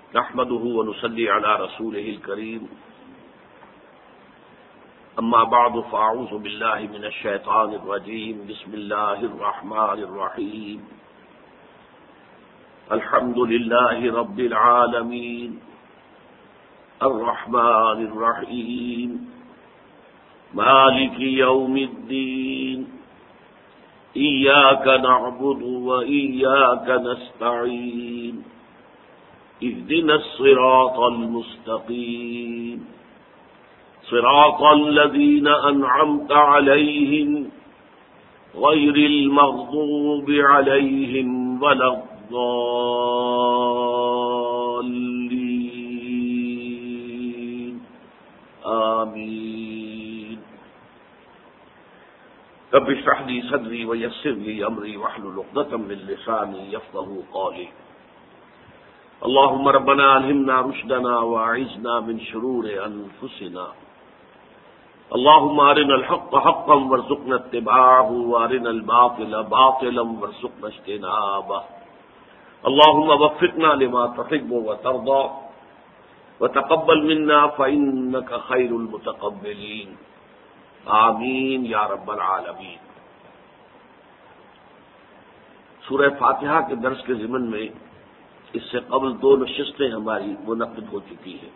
نحمده ونصلي على رسوله الكريم أما بعد فأعوذ بالله من الشيطان الرجيم بسم الله الرحمن الرحيم الحمد لله رب العالمين الرحمن الرحيم مالك يوم الدين إياك نعبد وإياك نستعين اهدنا الصراط المستقيم صراط الذين أنعمت عليهم غير المغضوب عليهم ولا الضالين آمين رب اشرح لي صدري ويسر لي أمري واحلل عقدة من لساني يفقهوا قولي اللهم ربنا ألهمنا رشدنا وأعذنا من شرور أنفسنا اللهم أرنا الحق حقا وارزقنا اتباعه وأرنا الباطل باطلا وارزقنا اجتنابه اللهم وفقنا لما تحب وترضى وتقبل منا فإنك خير المتقبلين آمین یا رب العالمین۔ سورہ فاتحہ کے درس کے ضمن میں اس سے قبل 2 نشستیں ہماری منعقد ہو چکی ہیں۔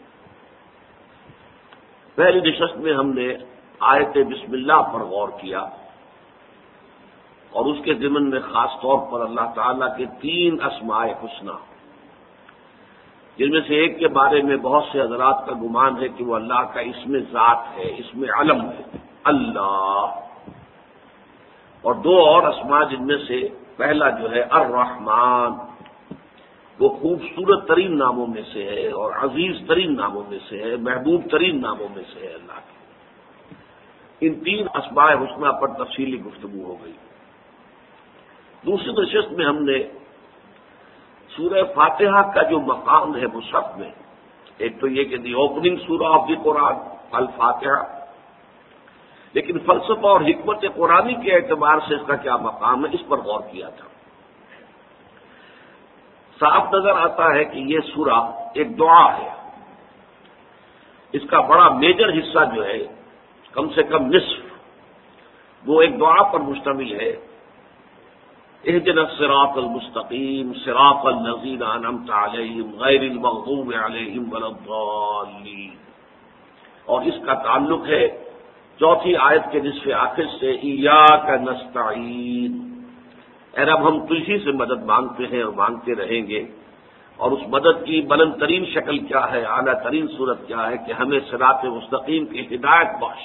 پہلی نشست میں ہم نے آیت بسم اللہ پر غور کیا اور اس کے ضمن میں خاص طور پر اللہ تعالیٰ کے 3 اسماء حسنی، جن میں سے ایک کے بارے میں بہت سے حضرات کا گمان ہے کہ وہ اللہ کا اسم ذات ہے، اسم علم ہے اللہ، اور 2 اور اسماء جن میں سے پہلا جو ہے الرحمن، وہ خوبصورت ترین ناموں میں سے ہے اور عزیز ترین ناموں میں سے ہے، محبوب ترین ناموں میں سے ہے اللہ کے۔ ان 3 اسماء حسنی پر تفصیلی گفتگو ہو گئی۔ دوسری نشست میں ہم نے سورہ فاتحہ کا جو مقام ہے مصحف میں، ایک تو یہ کہ دی اوپننگ سورہ آف دی قرآن الفاتحہ، لیکن فلسفہ اور حکمت قرآنی کے اعتبار سے اس کا کیا مقام ہے، اس پر غور کیا تھا۔ صاف نظر آتا ہے کہ یہ سورہ ایک دعا ہے، اس کا بڑا میجر حصہ جو ہے، کم سے کم نصف، وہ ایک دعا پر مشتمل ہے۔ اهدنا الصراط المستقیم صراط الذین انعمت علیہم غیر المغضوب علیہم ولا الضالین، اور اس کا تعلق ہے 4تھی آیت کے نصف آخر سے ایاک نستعین، اے رب ہم تجھی سے مدد مانگتے ہیں اور مانگتے رہیں گے، اور اس مدد کی بلند ترین شکل کیا ہے، اعلیٰ ترین صورت کیا ہے کہ ہمیں صراط مستقیم کی ہدایت بخش۔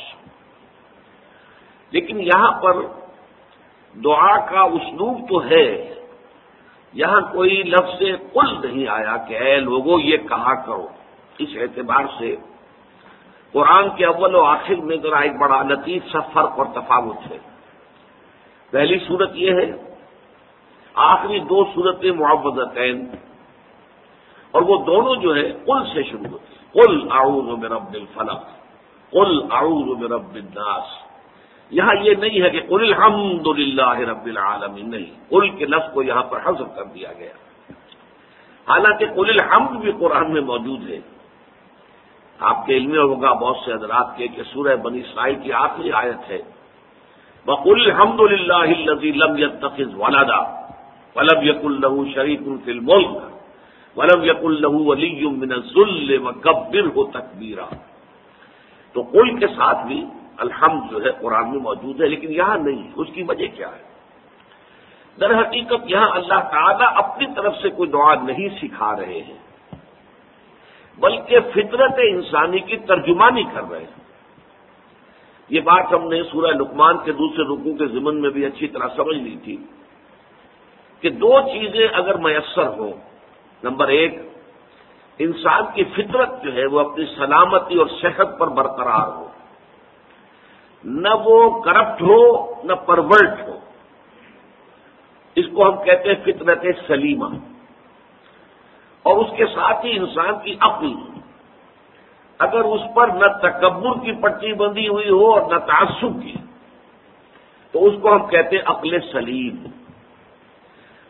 لیکن یہاں پر دعا کا اسلوب تو ہے، یہاں کوئی لفظ قل نہیں آیا کہ اے لوگوں یہ کہا کرو۔ اس اعتبار سے قرآن کے اول و آخر میں ذرا ایک بڑا لطیف سا فرق اور تفاوت ہے۔ پہلی صورت یہ ہے، آخری 2 صورتیں معوذتین، اور وہ دونوں جو ہے قل سے شروع ہوتی ہیں، قل اعوذ برب الفلق، قل اعوذ برب الناس۔ یہاں یہ نہیں ہے کہ قل الحمد للہ رب العالمین، نہیں، قل کے لفظ کو یہاں پر حذف کر دیا گیا، حالانکہ قل الحمد بھی قرآن میں موجود ہے۔ آپ کے علم میں ہوگا بہت سے حضرات کے کہ سورہ بنی اسرائیل کی آخری آیت ہے وَقُلِ الْحَمْدُ لِلَّهِ الَّذِي لَمْ يَتَّخِذْ وَلَدًا وَلَمْ يَكُن لَّهُ شَرِيكٌ فِي الْمُلْكِ وَلَمْ يَكُن لَّهُ وَلِيٌّ مِّنَ الذُّلِّ وَكَبِّرْهُ تَكْبِيرًا۔ تو قل کے ساتھ بھی الحمد جو ہے قرآن میں موجود ہے، لیکن یہاں نہیں۔ اس کی وجہ کیا ہے؟ در حقیقت یہاں اللہ تعالیٰ اپنی طرف سے کوئی دعا نہیں سکھا رہے ہیں، بلکہ فطرت انسانی کی ترجمانی کر رہے ہیں۔ یہ بات ہم نے سورہ لقمان کے دوسرے رکوع کے ضمن میں بھی اچھی طرح سمجھ لی تھی کہ 2 چیزیں اگر میسر ہوں، نمبر 1، انسان کی فطرت جو ہے وہ اپنی سلامتی اور صحت پر برقرار ہو، نہ وہ کرپٹ ہو نہ پرورٹ ہو، اس کو ہم کہتے ہیں فطرت سلیمہ، اور اس کے ساتھ ہی انسان کی عقل، اگر اس پر نہ تکبر کی پٹی بندھی ہوئی ہو اور نہ تعصب کی، تو اس کو ہم کہتے ہیں عقل سلیم۔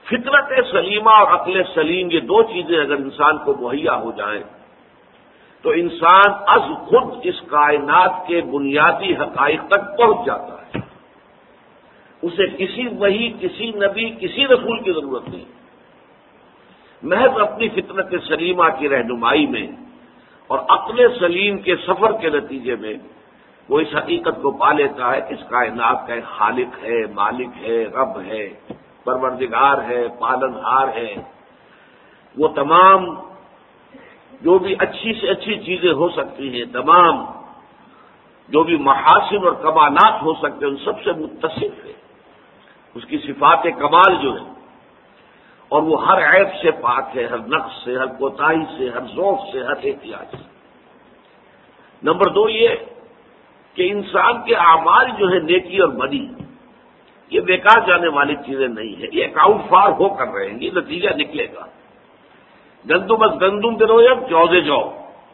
فطرت سلیمہ اور عقل سلیم، یہ دو چیزیں اگر انسان کو مہیا ہو جائیں تو انسان از خود اس کائنات کے بنیادی حقائق تک پہنچ جاتا ہے. اسے کسی وحی، کسی نبی، کسی رسول کی ضرورت نہیں. محض اپنی فطرت سلیمہ کی رہنمائی میں اور عقل سلیم کے سفر کے نتیجے میں وہ اس حقیقت کو پا لیتا ہے کہ اس کائنات کا ایک خالق ہے، مالک ہے، رب ہے، پروردگار ہے، پالنہار ہے. وہ تمام جو بھی اچھی سے اچھی چیزیں ہو سکتی ہیں، تمام جو بھی محاسن اور کمالات ہو سکتے ہیں، ان سب سے متصف ہے. اس کی صفات کمال جو ہے، اور وہ ہر عیب سے پاک ہے، ہر نقص سے، ہر کوتاہی سے، ہر ذوق سے، ہر احتیاج سے. نمبر 2 یہ کہ انسان کے اعمال جو ہے نیکی اور بدی، یہ بیکار جانے والی چیزیں نہیں ہیں. یہ اکاؤنٹ فار ہو کر رہے ہیں، یہ نتیجہ نکلے گا. گندم از گندم برویت جو سے جو.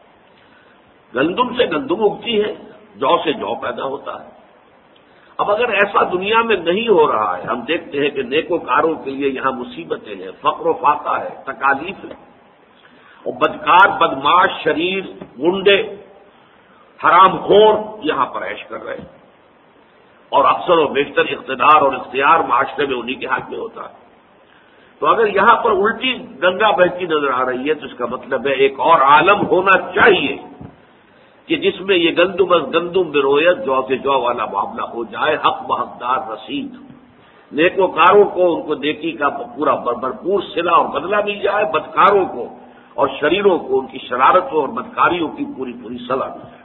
گندم سے گندم اگتی ہے، جو سے جو پیدا ہوتا ہے. اب اگر ایسا دنیا میں نہیں ہو رہا ہے، ہم دیکھتے ہیں کہ نیکوکاروں کے لیے یہاں مصیبتیں ہیں، فقر و فاقہ ہے، تکالیف ہے، اور بدکار، بدماش، شریر، گنڈے، حرام خور یہاں پر عیش کر رہے ہیں، اور اکثر و بیشتر اقتدار اور اختیار معاشرے میں انہی کے ہاتھ میں ہوتا ہے. تو اگر یہاں پر الٹی گنگا بہتی نظر آ رہی ہے تو اس کا مطلب ہے ایک اور عالم ہونا چاہیے کہ جس میں یہ گندم از گندم برویت جو سے جو والا معاملہ ہو جائے. حق بحقدار رسید، نیکوکاروں کو ان کو نیکی کا پورا بھرپور صلہ اور بدلہ مل جائے، بدکاروں کو اور شریروں کو ان کی شرارتوں اور بدکاریوں کی پوری پوری سزا مل جائے.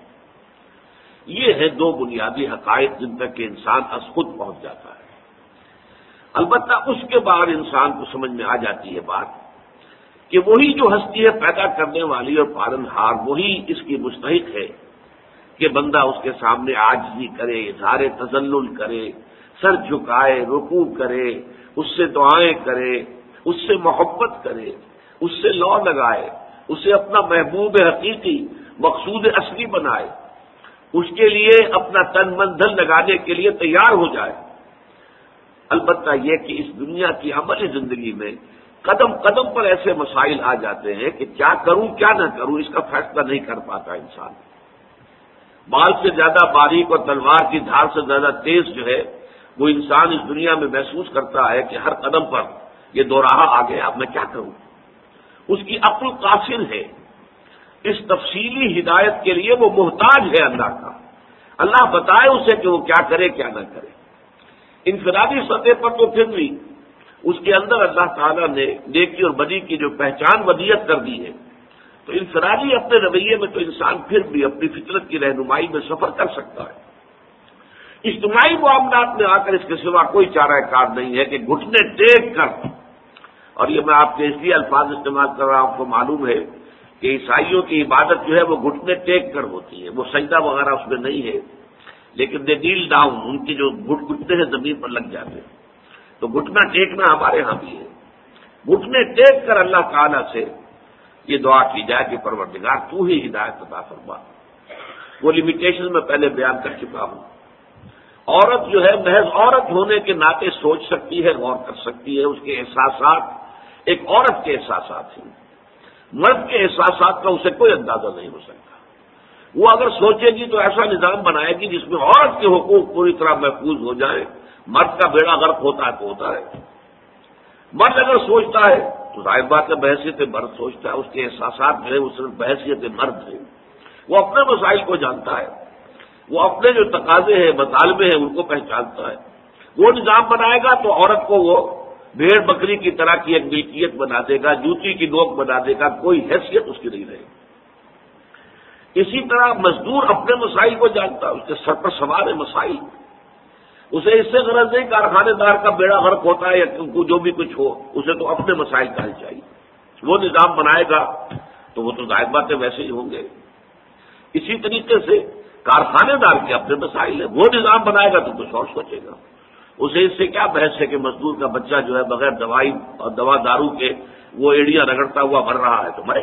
یہ ہیں دو بنیادی حقائق جن تک کہ انسان از خود پہنچ جاتا ہے. البتہ اس کے بعد انسان کو سمجھ میں آ جاتی ہے بات کہ وہی جو ہستی ہے پیدا کرنے والی اور پالنہار، وہی اس کی مستحق ہے کہ بندہ اس کے سامنے عاجزی کرے، اظہار تذلل کرے، سر جھکائے، رکوع کرے، اس سے دعائیں کرے، اس سے محبت کرے، اس سے لو لگائے، اسے اپنا محبوب حقیقی، مقصود اصلی بنائے، اس کے لیے اپنا تن من دھن لگانے کے لیے تیار ہو جائے. البتہ یہ کہ اس دنیا کی عملی زندگی میں قدم قدم پر ایسے مسائل آ جاتے ہیں کہ کیا کروں کیا نہ کروں، اس کا فیصلہ نہیں کر پاتا انسان. بال سے زیادہ باریک اور تلوار کی دھار سے زیادہ تیز جو ہے وہ انسان اس دنیا میں محسوس کرتا ہے کہ ہر قدم پر یہ دو راہ آ گیا، اب میں کیا کروں. اس کی عقل قاصر ہے، اس تفصیلی ہدایت کے لیے وہ محتاج ہے اللہ کا. اللہ بتائے اسے کہ وہ کیا کرے کیا نہ کرے. انفرادی سطح پر تو پھر بھی اس کے اندر اللہ تعالیٰ نے نیکی اور بدی کی جو پہچان ودیت کر دی ہے، تو انفرادی اپنے رویے میں تو انسان پھر بھی اپنی فطرت کی رہنمائی میں سفر کر سکتا ہے. اجتماعی معاملات میں آ کر اس کے سوا کوئی چارہ کار نہیں ہے کہ گھٹنے ٹیک کر، اور یہ میں آپ کے اس لیے الفاظ استعمال کر رہا ہوں، آپ کو معلوم ہے کہ عیسائیوں کی عبادت جو ہے وہ گھٹنے ٹیک کر ہوتی ہے، وہ سجدہ وغیرہ اس میں نہیں ہے، لیکن دے نیل ڈاؤن، ان کی جو گھٹنے ہیں زمین پر لگ جاتے ہیں. تو گھٹنا ٹیکنا ہمارے ہاں بھی ہے. گھٹنے ٹیک کر اللہ تعالیٰ سے یہ دعا کی جائے کہ پروردگار تو ہی ہدایت عطا فرما. وہ لمیٹیشن میں پہلے بیان کر چکا ہوں. عورت جو ہے محض عورت ہونے کے ناطے سوچ سکتی ہے، غور کر سکتی ہے، اس کے احساسات ایک عورت کے احساسات ہیں. مرد کے احساسات کا اسے کوئی اندازہ نہیں ہو سکتا. وہ اگر سوچے گی تو ایسا نظام بنائے گی جس میں عورت کے حقوق پوری طرح محفوظ ہو جائیں. مرد کا بیڑا غرق ہوتا ہے تو ہوتا ہے. مرد اگر سوچتا ہے تو ظاہر بات ہے بحیثیت مرد سوچتا ہے، اس کے احساسات جو ہے وہ صرف بحیثیت مرد ہے. وہ اپنے مسائل کو جانتا ہے، وہ اپنے جو تقاضے ہیں مطالبے ہیں ان کو پہچانتا ہے. وہ نظام بنائے گا تو عورت کو وہ بھیڑ بکری کی طرح کی ایک ملکیت بنا دے گا، جوتی کی نوک بنا دے گا، کوئی حیثیت اس کی نہیں رہے گی. اسی طرح مزدور اپنے مسائل کو جانتا ہے، اس کے سر پر سوار ہے مسائل. اسے اس سے غرض نہیں کارخانے دار کا بیڑا غرق ہوتا ہے یا جو بھی کچھ ہو، اسے تو اپنے مسائل کا حل چاہیے. وہ نظام بنائے گا تو وہ تو ظاہر باتیں ویسے ہی ہوں گے. اسی طریقے سے کارخانے دار کے اپنے مسائل ہیں، وہ نظام بنائے گا تو کچھ اور سوچے گا. اسے اس سے کیا بحث ہے کہ مزدور کا بچہ جو ہے بغیر دوائی اور دوا دارو کے وہ ایڑیاں رگڑتا ہوا مر رہا ہے تو مرے.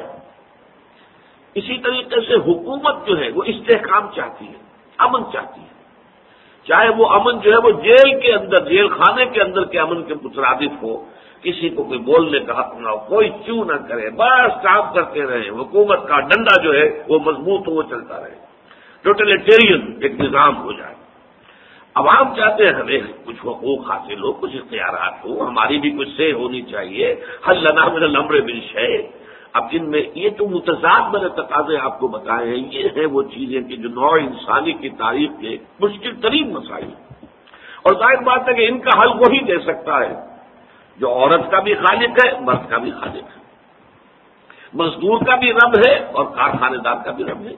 اسی طریقے سے حکومت جو ہے وہ استحکام چاہتی ہے، امن چاہتی ہے. چاہے وہ امن جو ہے وہ جیل کے اندر، جیل خانے کے اندر کے امن کے مترادف ہو، کسی کو کوئی بولنے کا حق نہ ہو، کوئی چو نہ کرے، بس کام کرتے رہے، حکومت کا ڈنڈا جو ہے وہ مضبوط ہو، وہ چلتا رہے، ٹوٹلیٹیرین ایک نظام ہو جائے۔ عوام چاہتے ہیں ہمیں کچھ حقوق حاصل ہو، کچھ اختیارات ہو، ہماری بھی کچھ سے ہونی چاہیے، حل لنا من الامر بالشیء۔ اب ان میں یہ تو متضاد میں نے تقاضے آپ کو بتائے ہیں، یہ ہیں وہ چیزیں کہ جو نوع انسانی کی تاریخ کے مشکل ترین مسائل، اور ظاہر بات ہے کہ ان کا حل وہی دے سکتا ہے جو عورت کا بھی خالق ہے، مرد کا بھی خالق ہے، مزدور کا بھی رب ہے اور کارخانے دار کا بھی رب ہے،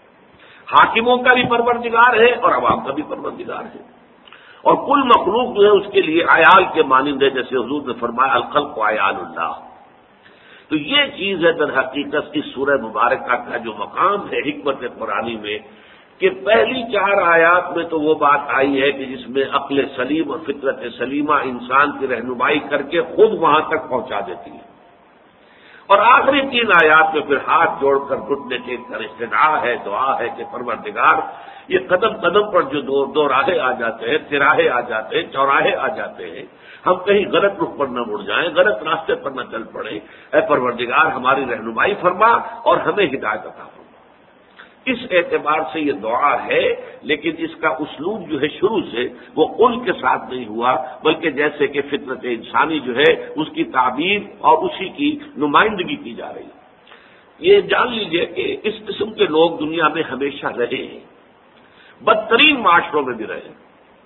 حاکموں کا بھی پروردگار ہے اور عوام کا بھی پروردگار ہے، اور کل مخلوق جو ہے اس کے لیے عیال کے مانند ہے، جیسے حضور نے فرمایا الخلق عیال اللہ۔ تو یہ چیز ہے در حقیقت اس سورہ مبارکہ کا جو مقام ہے حکمت قرآنی میں، کہ پہلی 4 آیات میں تو وہ بات آئی ہے کہ جس میں عقل سلیم اور فطرت سلیمہ انسان کی رہنمائی کر کے خود وہاں تک پہنچا دیتی ہے، اور آخری 3 آیات میں پھر ہاتھ جوڑ کر گھٹنے ٹیک کر استدعا ہے، دعا ہے کہ پروردگار یہ قدم قدم پر جو دو راہیں آ جاتے ہیں، تراہے آ جاتے ہیں، چوراہے آ جاتے ہیں، ہم کہیں غلط رخ پر نہ مڑ جائیں، غلط راستے پر نہ چل پڑیں، اے پروردگار ہماری رہنمائی فرما اور ہمیں ہدایت عطا فرما۔ اس اعتبار سے یہ دعا ہے، لیکن اس کا اسلوب جو ہے شروع سے وہ قل کے ساتھ نہیں ہوا، بلکہ جیسے کہ فطرت انسانی جو ہے اس کی تعبیر اور اسی کی نمائندگی کی جا رہی ہے۔ یہ جان لیجئے کہ اس قسم کے لوگ دنیا میں ہمیشہ رہے ہیں، بدترین معاشروں میں بھی رہے،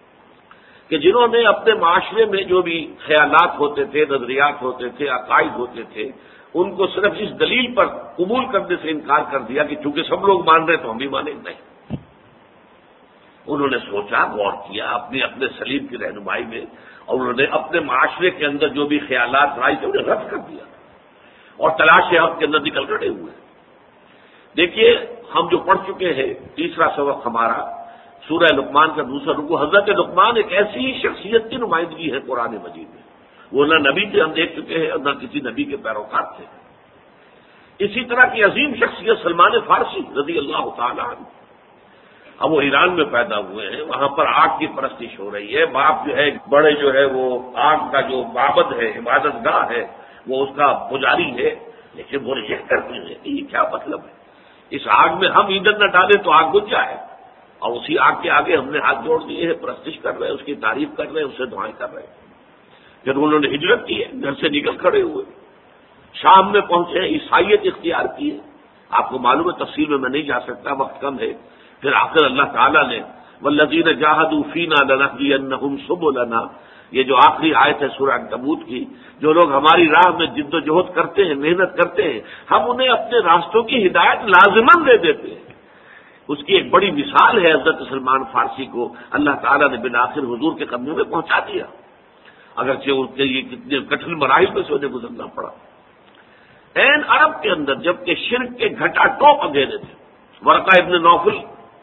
کہ جنہوں نے اپنے معاشرے میں جو بھی خیالات ہوتے تھے، نظریات ہوتے تھے، عقائد ہوتے تھے، ان کو صرف اس دلیل پر قبول کرنے سے انکار کر دیا کہ چونکہ سب لوگ مان رہے تو ہم بھی مانیں نہیں۔ انہوں نے سوچا، غور کیا اپنے سلیم کی رہنمائی میں، اور انہوں نے اپنے معاشرے کے اندر جو بھی خیالات رائے تھے انہیں رد کر دیا اور تلاش حق کے اندر نکل کھڑے ہوئے۔ دیکھیے ہم جو پڑھ چکے ہیں، تیسرا سبق ہمارا سورہ لقمان کا دوسرا رکوع، حضرت لقمان ایک ایسی شخصیت کی نمائندگی ہے قرآن مجید میں، وہ نہ نبی تھے ہم دیکھ چکے ہیں اور نہ کسی نبی کے پیروکار تھے۔ اسی طرح کی عظیم شخصیت سلمان فارسی رضی اللہ تعالیٰ عنہ، اب وہ ایران میں پیدا ہوئے ہیں، وہاں پر آگ کی پرستش ہو رہی ہے، باپ جو ہے بڑے جو ہے وہ آگ کا جو معبد ہے، عبادت گاہ ہے، وہ اس کا پجاری ہے، لیکن وہ ریجیکٹ کرتے ہیں کہ یہ کیا مطلب ہے، اس آگ میں ہم ایندھن نہ ڈالیں تو آگ بجھ جائے، اور اسی آگ کے آگے ہم نے ہاتھ جوڑ دیے ہیں، پرستش کر رہے ہیں، اس کی تعریف کر رہے ہیں، اس سے دعائیں کر رہے ہیں۔ پھر انہوں نے ہجرت کی ہے، گھر سے نکل کھڑے ہوئے، شام میں پہنچے، عیسائیت اختیار کی ہے، آپ کو معلوم ہے تفصیل میں نہیں جا سکتا، وقت کم ہے۔ پھر آخر اللہ تعالیٰ نے والذین جاہدوا فینا لنہدینہم سبلنا، یہ جو آخری آیت ہے سورہ عنکبوت کی، جو لوگ ہماری راہ میں جد و جہد کرتے ہیں، محنت کرتے ہیں، ہم انہیں اپنے راستوں کی ہدایت لازماً دے دیتے ہیں۔ اس کی ایک بڑی مثال ہے حضرت سلمان فارسی کو اللہ تعالیٰ نے بالآخر حضور کے قدموں میں پہنچا دیا، اگرچہ ان کے یہ کتنے کٹھن مراحل میں سے انہیں گزرنا پڑا۔ عین عرب کے اندر جبکہ شرک کے گھٹا ٹوپ اندھیرے تھے، ورقہ ابن نوفل،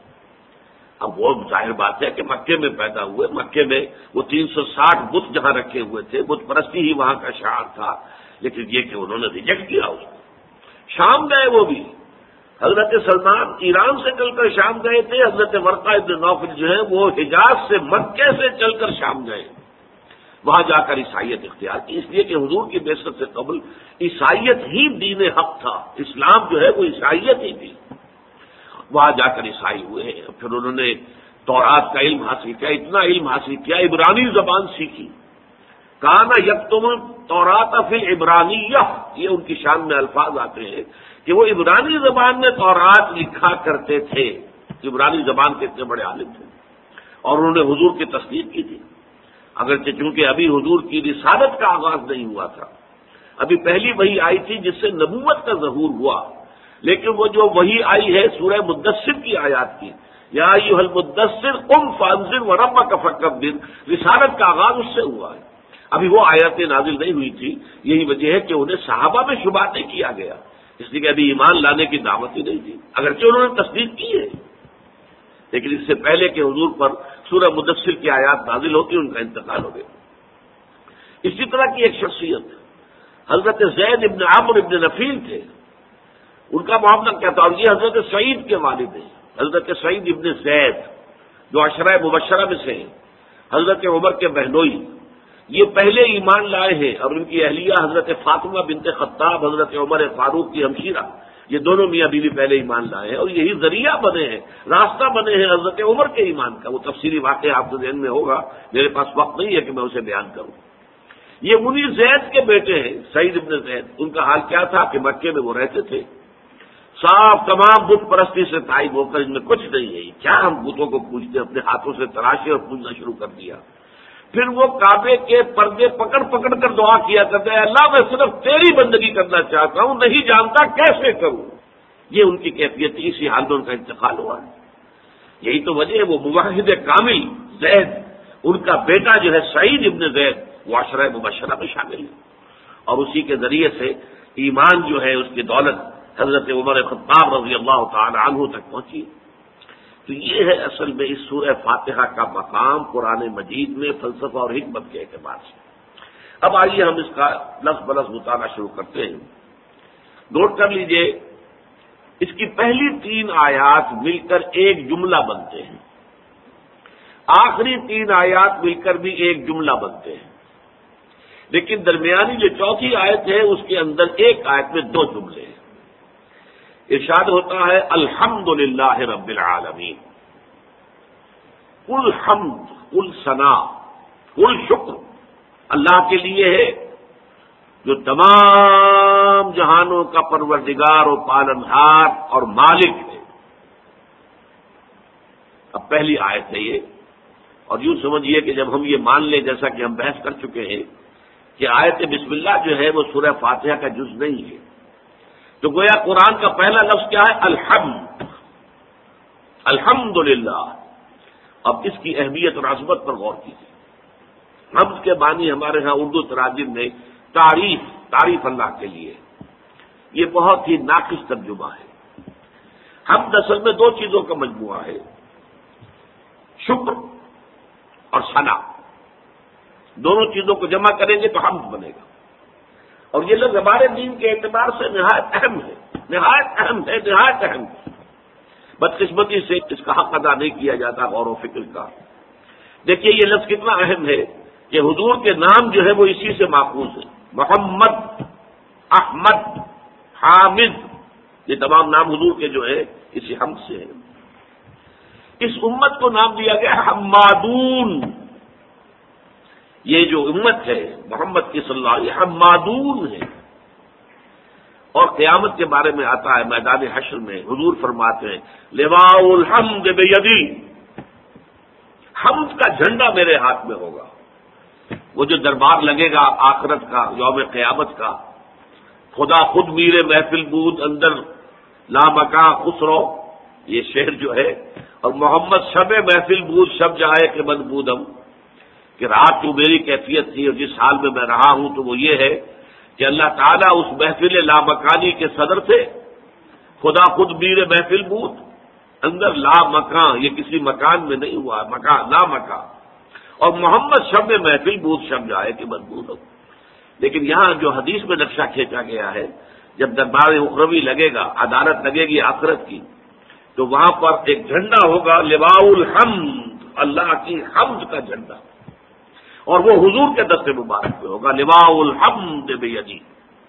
اب وہ ظاہر بات ہے کہ مکے میں پیدا ہوئے، مکے میں وہ 360 بت جہاں رکھے ہوئے تھے، بت پرستی ہی وہاں کا شعار تھا، لیکن یہ کہ انہوں نے ریجیکٹ کیا اس کو۔ شام گئے وہ بھی، حضرت سلمان ایران سے چل کر شام گئے تھے، حضرت ورقہ ابن نوفل جو ہے وہ حجاز سے مکے سے چل کر شام گئے، وہاں جا کر عیسائیت اختیار کی، اس لیے کہ حضور کی بعثت سے قبل عیسائیت ہی دین حق تھا، اسلام جو ہے وہ عیسائیت ہی تھی، وہاں جا کر عیسائی ہوئے ہیں۔ پھر انہوں نے تورات کا علم حاصل کیا، اتنا علم حاصل کیا، عبرانی زبان سیکھی، کانا یکتم تورات فی العبرانیہ، یہ ان کی شان میں الفاظ آتے ہیں کہ وہ عبرانی زبان میں تورات لکھا کرتے تھے، عبرانی زبان کے اتنے بڑے عالم تھے، اور انہوں نے حضور کی تصدیق کی تھی، اگرچہ چونکہ ابھی حضور کی رسالت کا آغاز نہیں ہوا تھا، ابھی پہلی وحی آئی تھی جس سے نبوت کا ظہور ہوا، لیکن وہ جو وحی آئی ہے سورہ مدثر کی آیات کی، یا ایھا المدثر قم فانذر وربک فکبر، رسالت کا آغاز اس سے ہوا ہے، ابھی وہ آیاتیں نازل نہیں ہوئی تھی، یہی وجہ ہے کہ انہیں صحابہ میں شبہات نہیں کیا گیا، اس لیے کہ ابھی ایمان لانے کی دعوت ہی نہیں تھی، اگرچہ انہوں نے تصدیق کی ہے، لیکن اس سے پہلے کہ حضور پر سورہ مدثر کی آیات نازل ہوتی ان کا انتقال ہو گیا۔ اسی طرح کی ایک شخصیت حضرت زید ابن عمرو ابن نفیل تھے، ان کا معاملہ کیا تھا، اور یہ حضرت سعید کے والد ہیں، حضرت سعید ابن زید جو عشرہ مبشرہ میں سے ہیں، حضرت عمر کے بہنوئی، یہ پہلے ایمان لائے ہیں، اور ان کی اہلیہ حضرت فاطمہ بنت خطاب حضرت عمر فاروق کی ہمشیرہ، یہ دونوں میاں بیوی پہلے ایمان لائے ہیں، اور یہی ذریعہ بنے ہیں، راستہ بنے ہیں حضرت عمر کے ایمان کا۔ وہ تفصیلی واقعہ آپ کے ذہن میں ہوگا، میرے پاس وقت نہیں ہے کہ میں اسے بیان کروں۔ یہ انہی زید کے بیٹے ہیں، سعید ابن زید۔ ان کا حال کیا تھا کہ مکے میں وہ رہتے تھے، صاف تمام بت پرستی سے تائب ہو کر ان میں کچھ نہیں ہے، کیا ہم بتوں کو پوجتے، اپنے ہاتھوں سے تراشے اور پوجنا شروع کر دیا۔ پھر وہ کعبے کے پردے پکڑ پکڑ کر دعا کیا کرتے ہیں، اللہ میں صرف تیری بندگی کرنا چاہتا ہوں، نہیں جانتا کیسے کروں۔ یہ ان کی کیفیت تھی، اسی حال میں ان کا انتقال ہوا ہے۔ یہی تو وجہ ہے وہ موحد کامل زید، ان کا بیٹا جو ہے سعید ابن زید، وہ عشرہ مبشرہ میں شامل ہے، اور اسی کے ذریعے سے ایمان جو ہے اس کی دولت حضرت عمر خطاب رضی اللہ تعالی عنہ تک پہنچی۔ تو یہ ہے اصل میں اس سورہ فاتحہ کا مقام قرآن مجید میں فلسفہ اور حکمت کے اعتبار سے۔ اب آئیے ہم اس کا لفظ بلفظ مطالعہ شروع کرتے ہیں۔ نوٹ کر لیجئے، اس کی پہلی 3 آیات مل کر ایک جملہ بنتے ہیں، آخری 3 آیات مل کر بھی ایک جملہ بنتے ہیں، لیکن درمیانی جو چوتھی آیت ہے اس کے اندر ایک آیت میں 2 جملے ہیں۔ ارشاد ہوتا ہے الحمدللہ رب العالمین، کل حمد، کل ثنا، کل شکر اللہ کے لیے ہے جو تمام جہانوں کا پروردگار و پالنہار اور مالک ہے۔ اب پہلی آیت ہے یہ، اور یوں سمجھیے کہ جب ہم یہ مان لیں، جیسا کہ ہم بحث کر چکے ہیں کہ آیت بسم اللہ جو ہے وہ سورہ فاتحہ کا جز نہیں ہے، تو گویا قرآن کا پہلا لفظ کیا ہے؟ الحمد، الحمدللہ۔ اب اس کی اہمیت اور عظمت پر غور کیجیے۔ حمد کے معنی ہمارے ہاں اردو تراجم میں تعریف اللہ کے لیے، یہ بہت ہی ناقص ترجمہ ہے۔ حمد اصل میں 2 چیزوں کا مجموعہ ہے، شکر اور ثنا، دونوں چیزوں کو جمع کریں گے تو حمد بنے گا، اور یہ لفظ ہمارے دین کے اعتبار سے نہایت اہم ہے، نہایت اہم ہے، نہایت اہم ہے۔ بدقسمتی سے اس کا حق ادا نہیں کیا جاتا غور و فکر کا۔ دیکھیے یہ لفظ کتنا اہم ہے کہ حضور کے نام جو ہے وہ اسی سے ماخوذ ہے، محمد، احمد، حامد، یہ تمام نام حضور کے جو ہے اسی حمد سے ہے۔ اس امت کو نام دیا گیا حمادون، یہ جو امت ہے محمد کی صلی اللہ علیہ وسلم، حمادون ہے۔ اور قیامت کے بارے میں آتا ہے میدان حشر میں، حضور فرماتے ہیں لواء الحمد بیدی، حمد کا جھنڈا میرے ہاتھ میں ہوگا۔ وہ جو دربار لگے گا آخرت کا، یوم قیامت کا، خدا خود میر محفل بود اندر لامکاں خسرو، یہ شعر جو ہے، اور محمد شب محفل بود شب جائے کہ من بودم، کہ رات جو میری کیفیت تھی اور جس حال میں میں رہا ہوں تو وہ یہ ہے کہ اللہ تعالیٰ اس محفل لامکانی کے صدر تھے، خدا خود میر محفل بود اندر لامکان، یہ کسی مکان میں نہیں ہوا، مکان لامکان، اور محمد شب محفل بود شب جائے کہ من بودم۔ لیکن یہاں جو حدیث میں نقشہ کھینچا گیا ہے، جب دربار اخروی لگے گا، عدالت لگے گی آخرت کی، تو وہاں پر ایک جھنڈا ہوگا لواء الحمد، اللہ کی حمد کا جھنڈا، اور وہ حضور کے دست مبارک پہ ہوگا، لواء الحمد بیدی۔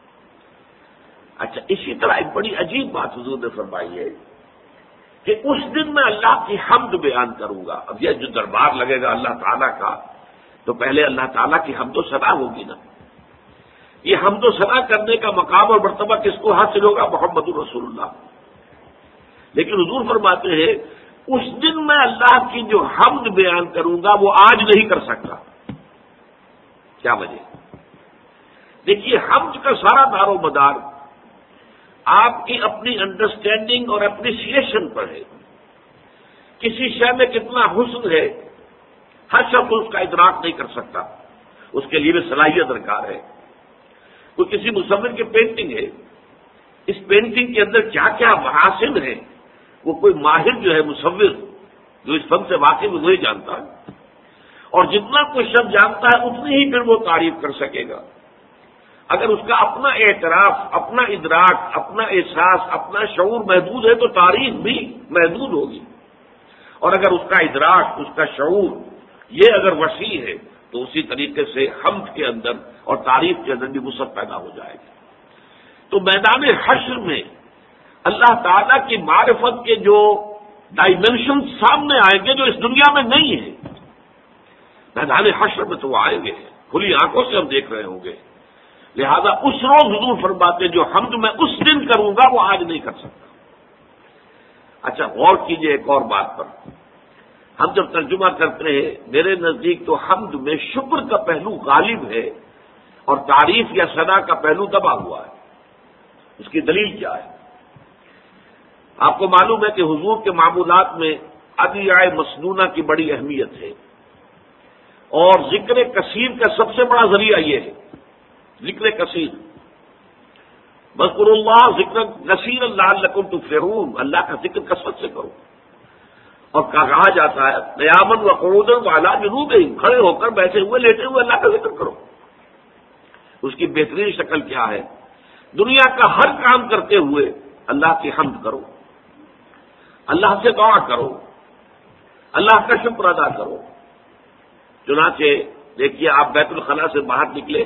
اچھا، اسی طرح ایک بڑی عجیب بات حضور نے فرمائی ہے کہ اس دن میں اللہ کی حمد بیان کروں گا۔ اب یہ جو دربار لگے گا اللہ تعالیٰ کا، تو پہلے اللہ تعالیٰ کی حمد و ثنا ہوگی نا۔ یہ حمد و ثنا کرنے کا مقام اور مرتبہ کس کو حاصل ہوگا؟ محمد رسول اللہ۔ لیکن حضور فرماتے ہیں اس دن میں اللہ کی جو حمد بیان کروں گا وہ آج نہیں کر سکتا۔ کیا وجہ؟ دیکھیے حمد کا سارا دار و مدار آپ کی اپنی انڈرسٹینڈنگ اور اپریسیشن پر ہے۔ کسی شے میں کتنا حسن ہے ہر شخص اس کا ادراک نہیں کر سکتا، اس کے لیے بھی صلاحیت درکار ہے۔ کوئی کسی مصور کی پینٹنگ ہے، اس پینٹنگ کے اندر کیا کیا محاسن ہیں وہ کوئی ماہر جو ہے مصور جو اس فن سے واقف ہے وہی جانتا ہے، اور جتنا کوئی شخص جانتا ہے اتنی ہی پھر وہ تعریف کر سکے گا۔ اگر اس کا اپنا اعتراف، اپنا ادراک، اپنا احساس، اپنا شعور محدود ہے تو تعریف بھی محدود ہوگی۔ اور اگر اس کا ادراک، اس کا شعور یہ اگر وسیع ہے تو اسی طریقے سے حمد کے اندر اور تعریف کے اندر بھی وسعت پیدا ہو جائے گی۔ تو میدان حشر میں اللہ تعالیٰ کی معرفت کے جو ڈائمینشن سامنے آئیں گے جو اس دنیا میں نہیں ہے، میدان حشر میں تو وہ آئیں گے، کھلی آنکھوں سے ہم دیکھ رہے ہوں گے۔ لہذا اس روز حضور فرماتے جو حمد میں اس دن کروں گا وہ آج نہیں کر سکتا۔ اچھا غور کیجئے ایک اور بات پر، ہم جب ترجمہ کرتے ہیں میرے نزدیک تو حمد میں شکر کا پہلو غالب ہے اور تعریف یا ثنا کا پہلو دبا ہوا ہے۔ اس کی دلیل کیا ہے؟ آپ کو معلوم ہے کہ حضور کے معمولات میں ادعیاء مسنونہ کی بڑی اہمیت ہے، اور ذکر کثیر کا سب سے بڑا ذریعہ یہ ہے، ذکر کثیر، بذکر اللہ ذکر کثیر لعلکم تفلحون، اللہ کا ذکر کثرت سے کرو۔ اور کہا جاتا ہے قیاما وقعودا وعلی جنوبہم، کھڑے ہو کر، بیٹھے ہوئے، لیٹے ہوئے اللہ کا ذکر کرو۔ اس کی بہترین شکل کیا ہے؟ دنیا کا ہر کام کرتے ہوئے اللہ کی حمد کرو، اللہ سے دعا کرو، اللہ کا شکر ادا کرو۔ چنانچہ دیکھیے آپ بیت الخلاء سے باہر نکلے،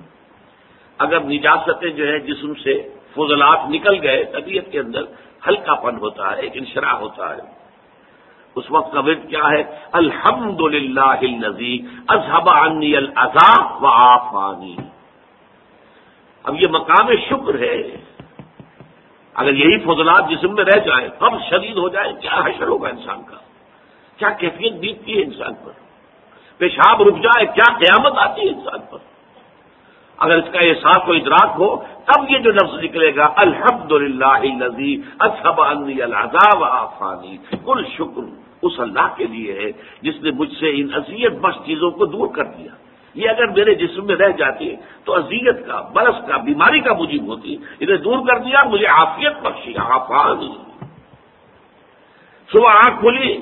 اگر نجاستیں جو ہے جسم سے فضلات نکل گئے، طبیعت کے اندر ہلکا پن ہوتا ہے، ایک انشراح ہوتا ہے، اس وقت کا ورد کیا ہے؟ الحمدللہ الذی اذھب عنی الاذی وعافانی۔ اب یہ مقام شکر ہے، اگر یہی فضلات جسم میں رہ جائیں، قبض شدید ہو جائے، کیا حشر ہوگا انسان کا، کیا کیفیت بیتتی ہے انسان پر، پیشاب رک جائے، کیا قیامت آتی ہے انسان پر۔ اگر اس کا احساس و ادراک ہو تب یہ جو لفظ نکلے گا الحمدللہ الذی اذھب عنی الاذی وعافانی، کل شکر اس اللہ کے لیے ہے جس نے مجھ سے ان اذیت بخش چیزوں کو دور کر دیا۔ یہ اگر میرے جسم میں رہ جاتی تو اذیت کا، برس کا، بیماری کا موجب ہوتی، انہیں دور کر دیا، مجھے عافیت بخشی، عافانی۔ صبح آنکھ کھلی،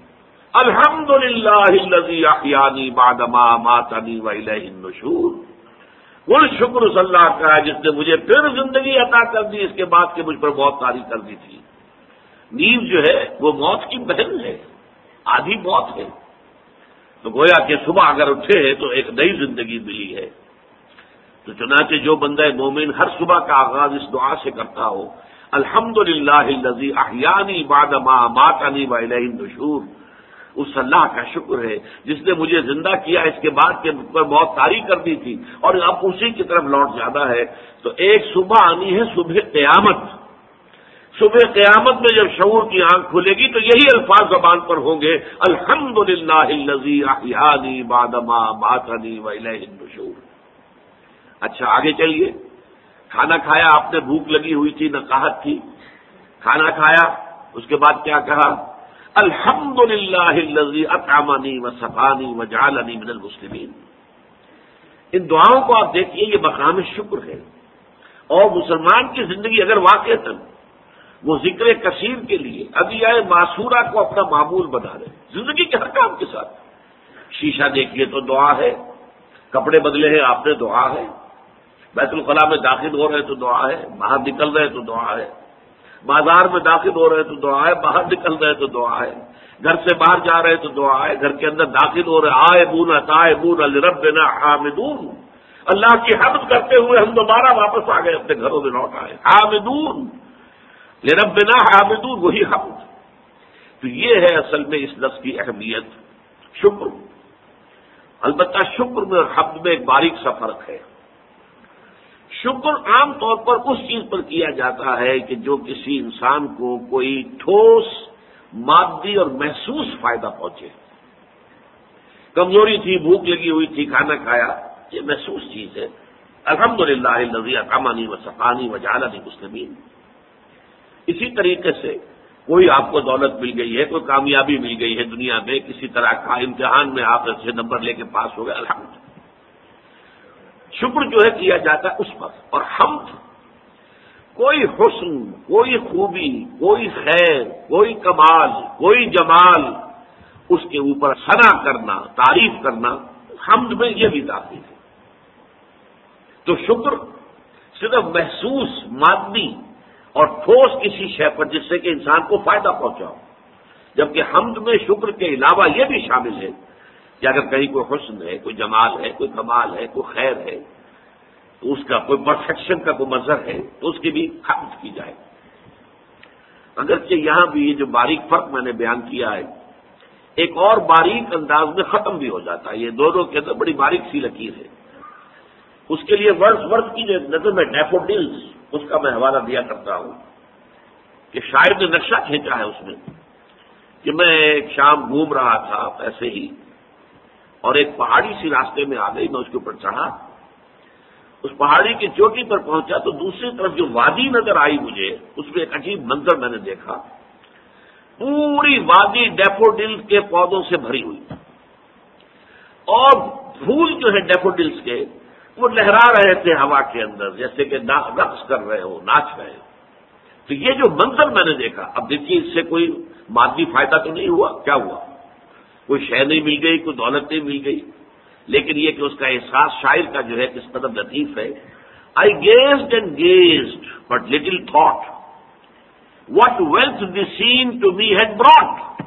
الحمدللہ الذی احیانی بعد ما اماتنی والیہ النشور، کل شکر اس اللہ کا ہے جس نے مجھے پھر زندگی عطا کر دی اس کے بعد کہ مجھ پر موت طاری کر دی تھی۔ نیند جو ہے وہ موت کی بہن ہے، آدھی موت ہے، تو گویا کہ صبح اگر اٹھے تو ایک نئی زندگی ملی ہے۔ تو چنانچہ جو بندہ مومن ہر صبح کا آغاز اس دعا سے کرتا ہو، الحمدللہ الذی احیانی بعد ما اماتنی والیہ النشور، اس اللہ کا شکر ہے جس نے مجھے زندہ کیا اس کے بعد کہ مجھ پر موت طاری کر دی تھی اور اب اسی کی طرف لوٹ جانا ہے۔ تو ایک صبح آنی ہے، صبح قیامت۔ صبح قیامت میں جب شعور کی آنکھ کھلے گی تو یہی الفاظ زبان پر ہوں گے، الحمدللہ الذی احیانی بعد ما اماتنی والیہ النشور۔ اچھا آگے چلیے، کھانا کھایا آپ نے، بھوک لگی ہوئی تھی، نقاہت تھی، کھانا کھایا، اس کے بعد کیا کہا؟ الحمدللہ الذی اطعمنی وسقانی وجعلنی من المسلمین۔ ان دعاؤں کو آپ دیکھیے، یہ مقام شکر ہے، اور مسلمان کی زندگی اگر واقعتاً وہ ذکر کثیر کے لیے ادعیاء معصورہ کو اپنا معمول بنا لے زندگی کے ہر کام کے ساتھ، شیشہ دیکھیے تو دعا ہے، کپڑے بدلے ہیں آپ نے، دعا ہے، بیت الخلاء میں داخل ہو رہے تو دعا ہے، باہر نکل رہے تو دعا ہے، بازار میں داخل ہو رہے تو دعا ہے، باہر نکل رہے تو دعا ہے، گھر سے باہر جا رہے تو دعا ہے، گھر کے اندر داخل ہو رہے، آئبون تائبون لربنا حامدون، اللہ کی حمد کرتے ہوئے ہم دوبارہ واپس آ گئے، اپنے گھروں میں لوٹ آئے، حامدون لربنا حامدون، وہی حمد۔ تو یہ ہے اصل میں اس لفظ کی اہمیت، شکر۔ البتہ شکر میں اور حمد میں ایک باریک سا فرق ہے۔ شکر عام طور پر اس چیز پر کیا جاتا ہے کہ جو کسی انسان کو کوئی ٹھوس مادی اور محسوس فائدہ پہنچے۔ کمزوری تھی، بھوک لگی ہوئی تھی، کھانا کھایا، یہ محسوس چیز ہے۔ الحمدللہ الذی اطعمنی وسقانی وجعلنی مسلمین۔ اسی طریقے سے کوئی آپ کو دولت مل گئی ہے، کوئی کامیابی مل گئی ہے دنیا میں، کسی طرح کا امتحان میں آپ اچھے نمبر لے کے پاس ہو گئے، الحمد۔ شکر جو ہے کیا جاتا ہے اس پر، اور حمد کوئی حسن، کوئی خوبی، کوئی خیر، کوئی کمال، کوئی جمال، اس کے اوپر ثنا کرنا، تعریف کرنا، حمد میں یہ بھی داخل ہے۔ تو شکر صرف محسوس، مادی اور ٹھوس کسی شے پر جس سے کہ انسان کو فائدہ پہنچاؤ، جبکہ حمد میں شکر کے علاوہ یہ بھی شامل ہے کہ اگر کہیں کوئی حسن ہے، کوئی جمال ہے، کوئی کمال ہے، کوئی خیر ہے، تو اس کا کوئی پرفیکشن کا کوئی مظہر ہے تو اس کی بھی حمد کی جائے۔ اگرچہ یہاں بھی یہ جو باریک فرق میں نے بیان کیا ہے ایک اور باریک انداز میں ختم بھی ہو جاتا ہے، یہ دونوں کے اندر بڑی باریک سی لکیر ہے۔ اس کے لیے ورڈز کی جو نظم ہے ڈیفوڈلز، اس کا میں حوالہ دیا کرتا ہوں کہ شاعر نے نقشہ کھینچا ہے اس میں کہ میں ایک شام گھوم رہا تھا ایسے ہی، اور ایک پہاڑی سی راستے میں آ گئی، میں اس کے اوپر چڑھا، اس پہاڑی کی چوٹی پر پہنچا تو دوسری طرف جو وادی نظر آئی مجھے، اس میں ایک عجیب منظر میں نے دیکھا، پوری وادی ڈیفوڈل کے پودوں سے بھری ہوئی، اور پھول جو ہے ڈیفوڈلز کے وہ لہرا رہے تھے ہوا کے اندر جیسے کہ رقص کر رہے ہو، ناچ رہے ہو۔ تو یہ جو منظر میں نے دیکھا، اب دیکھیے اس سے کوئی مادی فائدہ تو نہیں ہوا، کیا ہوا؟ کوئی شے نہیں مل گئی، کوئی دولت نہیں مل گئی، لیکن یہ کہ اس کا احساس شاعر کا جو ہے کس قدر لطیف ہے۔ I gazed and gazed but little thought what wealth the scene to me had brought.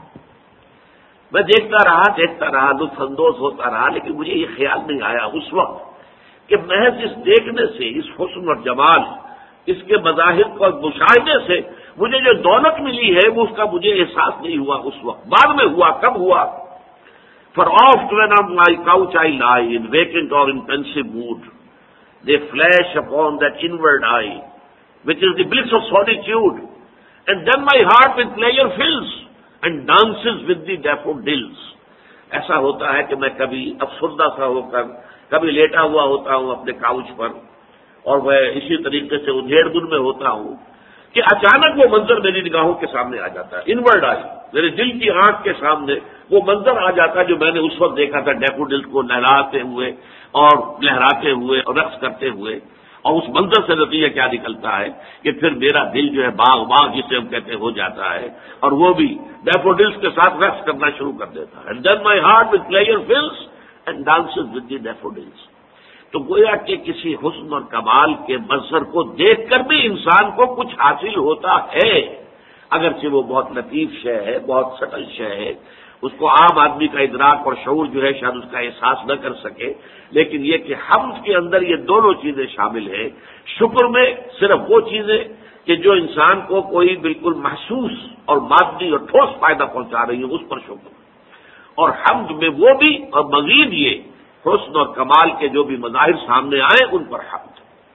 میں دیکھتا رہا، لطف اندوز ہوتا رہا، لیکن مجھے یہ خیال نہیں آیا اس وقت کہ محض اس دیکھنے سے، اس حسن اور جمال، اس کے مظاہر کو مشاہدے سے مجھے جو دولت ملی ہے وہ اس کا مجھے احساس نہیں ہوا اس وقت، بعد میں ہوا۔ کب ہوا؟ For oft when on my couch I lie, in vacant or in pensive mood, they flash upon that inward eye, which is the bliss of solitude, and then my heart with pleasure fills, and dances with the daffodils. ایسا ہوتا ہے کہ میں کبھی افسردہ سا ہو کر کبھی لیٹا ہوا ہوتا ہوں اپنے کاؤچ پر، اور میں اسی طریقے سے اندھیڑ دن میں ہوتا ہوں کہ اچانک وہ منظر میری نگاہوں کے سامنے آ جاتا ہے، انورڈ آئی، میرے دل کی آنکھ کے سامنے وہ منظر آ جاتا ہے جو میں نے اس وقت دیکھا تھا، ڈیفوڈلز کو لہراتے ہوئے اور لہراتے ہوئے اور رقص کرتے ہوئے، اور اس منظر سے نتیجہ کیا نکلتا ہے کہ پھر میرا دل جو ہے باغ جسے ہم کہتے ہیں ہو جاتا ہے، اور وہ بھی ڈیفوڈلز کے ساتھ رقص کرنا شروع کر دیتا ہے۔ And then my heart with pleasure fills and dances with the daffodils. تو گویا کہ کسی حسن اور کمال کے منظر کو دیکھ کر بھی انسان کو کچھ حاصل ہوتا ہے، اگرچہ وہ بہت لطیف شے ہے، بہت سٹل شے ہے، اس کو عام آدمی کا ادراک اور شعور جو ہے شاید اس کا احساس نہ کر سکے، لیکن یہ کہ حمد کے اندر یہ دونوں چیزیں شامل ہیں۔ شکر میں صرف وہ چیزیں کہ جو انسان کو کوئی بالکل محسوس اور مادی اور ٹھوس فائدہ پہنچا رہی ہیں، اس پر شکر، اور حمد میں وہ بھی، اور مزید یہ حسن اور کمال کے جو بھی مظاہر سامنے آئے ان پر حمد۔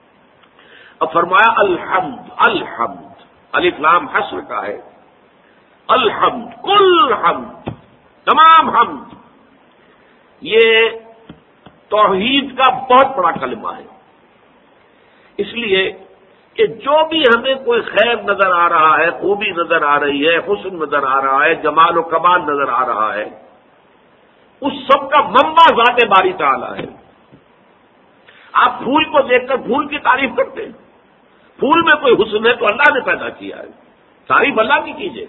اب فرمایا الحمد، الحمد الف لام حسر کا ہے، الحمد، کل حمد، تمام حمد، یہ توحید کا بہت بڑا کلمہ ہے، اس لیے کہ جو بھی ہمیں کوئی خیر نظر آ رہا ہے، خوبی نظر آ رہی ہے، حسن نظر آ رہا ہے، جمال و کمال نظر آ رہا ہے، اس سب کا منبع ذات باری تعالی ہے۔ آپ پھول کو دیکھ کر پھول کی تعریف کرتے ہیں، پھول میں کوئی حسن ہے تو اللہ نے پیدا کیا ہے، تعریف اللہ کی کیجیے۔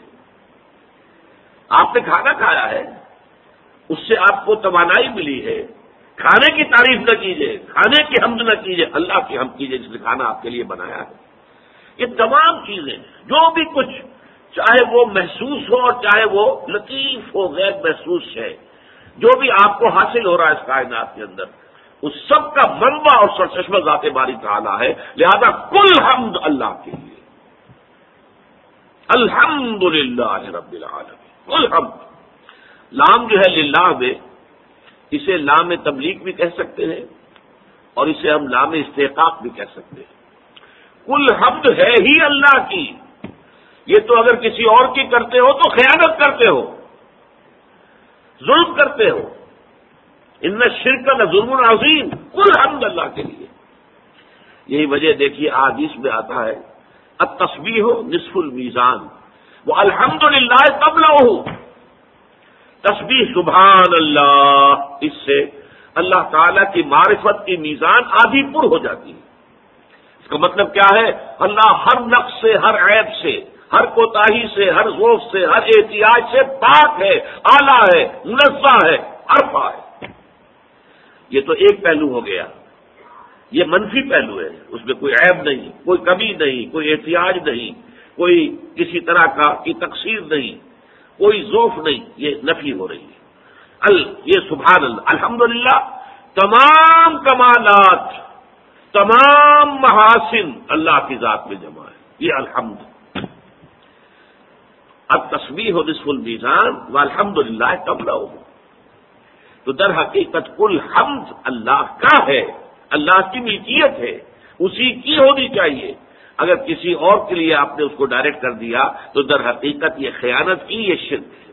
آپ نے کھانا کھایا ہے، اس سے آپ کو توانائی ملی ہے، کھانے کی تعریف نہ کیجیے، کھانے کی حمد نہ کیجیے، اللہ کی حمد کیجیے جس نے کھانا آپ کے لیے بنایا ہے۔ یہ تمام چیزیں جو بھی کچھ، چاہے وہ محسوس ہو اور چاہے وہ لطیف ہو، غیر محسوس ہے، جو بھی آپ کو حاصل ہو رہا ہے اس کائنات کے اندر، اس سب کا منبع اور سرچشمہ ذات باری تعالی ہے، لہذا کل حمد اللہ کے لیے۔ الحمدللہ رب العالمین، کل حمد۔ لام جو ہے للہ میں، اسے لام تبلیغ بھی کہہ سکتے ہیں اور اسے ہم لام استحقاق بھی کہہ سکتے ہیں۔ کل حمد ہے ہی اللہ کی، یہ تو اگر کسی اور کی کرتے ہو تو خیانت کرتے ہو، ظلم کرتے ہو، ان الشرک لظلم عظیم، کل حمد اللہ کے لیے۔ یہی وجہ دیکھیے احادیث میں آتا ہے التسبیح نصف المیزان والحمدللہ قبلہ، تسبیح سبحان اللہ، اس سے اللہ تعالی کی معرفت کی میزان آدھی پر ہو جاتی ہے۔ اس کا مطلب کیا ہے؟ اللہ ہر نقص سے، ہر عیب سے، ہر کوتاہی سے، ہر ذوف سے، ہر احتیاج سے پاک ہے، اعلیٰ ہے، منزہ ہے، عرفہ ہے۔ یہ تو ایک پہلو ہو گیا، یہ منفی پہلو ہے، اس میں کوئی عیب نہیں، کوئی کمی نہیں، کوئی احتیاج نہیں، کوئی کسی طرح کی تقصیر نہیں، کوئی ضعف نہیں، یہ نفی ہو رہی ہے۔ یہ سبحان اللہ، الحمدللہ، تمام کمالات، تمام محاسن اللہ کی ذات میں جمع ہے، یہ الحمد۔ التسبیح نصف المیزان والحمدللہ تملأہ، تو در حقیقت کل حمد اللہ کا ہے، اللہ کی ملکیت ہے، اسی کی ہونی چاہیے۔ اگر کسی اور کے لیے آپ نے اس کو ڈائریکٹ کر دیا تو در حقیقت یہ خیانت کی، یہ شرک ہے۔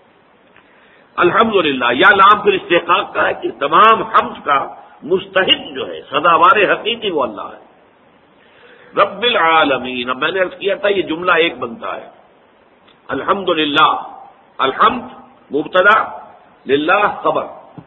الحمدللہ یا لام پھر استحقاق کا ہے کہ تمام حمد کا مستحق جو ہے، سزاوار حقیقی وہ اللہ ہے۔ رب العالمین، اب میں نے عرض کیا تھا یہ جملہ ایک بنتا ہے، الحمدللہ، الحمد مبتدا، للہ خبر۔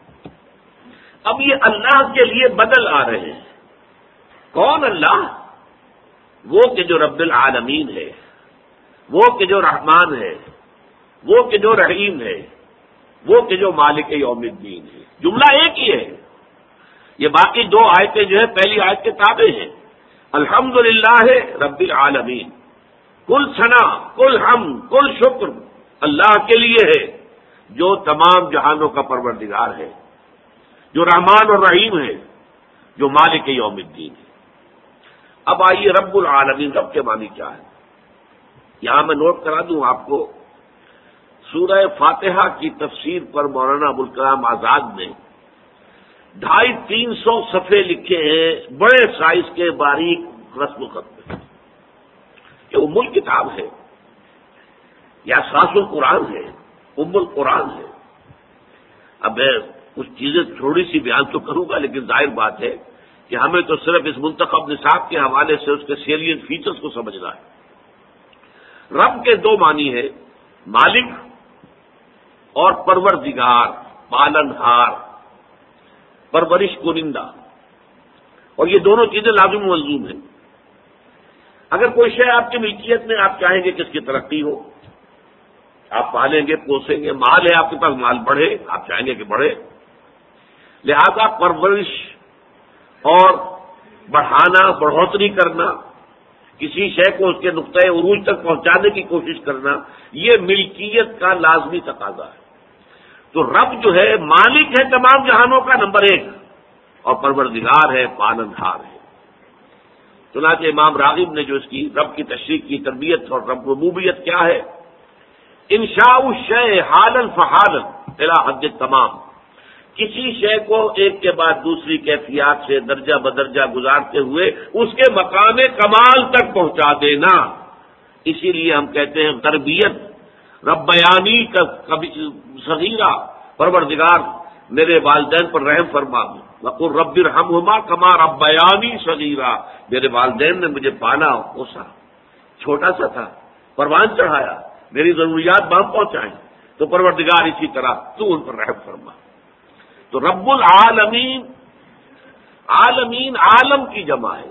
اب یہ اللہ کے لیے بدل آ رہے ہیں۔ کون اللہ؟ وہ کہ جو رب العالمین ہے، وہ کہ جو رحمان ہے، وہ کہ جو رحیم ہے، وہ کہ جو مالک یوم الدین ہے۔ جملہ ایک ہی ہے۔ یہ باقی دو آیتیں جو ہے پہلی آیت کے تابع ہیں۔ الحمدللہ رب العالمین، کل ثنا، کل حمد، کل شکر اللہ کے لیے ہے جو تمام جہانوں کا پروردگار ہے، جو رحمان اور رحیم ہے، جو مالک یوم الدین ہے۔ اب آئیے رب العالمین، رب کے معنی کیا ہے؟ یہاں میں نوٹ کرا دوں آپ کو، سورہ فاتحہ کی تفسیر پر مولانا ابوالکلام آزاد نے 250-300 صفحے لکھے ہیں، بڑے سائز کے باریک رسم و خط میں۔ یہ ام الکتاب ہے یا اساس القرآن ہے، ام القرآن ہے۔ اب میں کچھ چیزیں تھوڑی سی بیان تو کروں گا، لیکن ظاہر بات ہے کہ ہمیں تو صرف اس منتخب نصاب کے حوالے سے اس کے سیلینٹ فیچرز کو سمجھنا ہے۔ رب کے دو معنی ہیں، مالک اور پروردگار، پالنہار، پرورش کنندہ، اور یہ دونوں چیزیں لازم ملزوم ہیں۔ اگر کوئی شے آپ کی ملکیت میں، آپ چاہیں گے کہ اس کی ترقی ہو، آپ پالیں گے، پوسیں گے، مال ہے آپ کے پاس، مال بڑھے، آپ چاہیں گے کہ بڑھے، لہذا پرورش اور بڑھانا، بڑھوتری کرنا، کسی شے کو اس کے نقطۂ عروج تک پہنچانے کی کوشش کرنا، یہ ملکیت کا لازمی تقاضا ہے۔ تو رب جو ہے مالک ہے تمام جہانوں کا، نمبر ایک، اور پروردگار ہے، پالنہار ہے۔ چنانچہ امام راغب نے جو اس کی رب کی تشریح کی، تربیت اور رب ربوبیت کیا ہے، انشاء الشیء حالا فحالا الی حد تمام، کسی شے کو ایک کے بعد دوسری کیفیات سے درجہ بدرجہ گزارتے ہوئے اس کے مقام کمال تک پہنچا دینا۔ اسی لیے ہم کہتے ہیں تربیت، ربیانی کا صغیرہ، پروردگار میرے والدین پر رحم فرما، وقل رب ارحمہما کما ربیانی صغیرہ، میرے والدین نے مجھے پالا پوسا، چھوٹا سا تھا، پروان چڑھایا، میری ضروریات بہم پہنچائیں، تو پروردگار اسی طرح تو ان پر رحم فرما۔ تو رب العالمین، عالمین عالم کی جمع ہے۔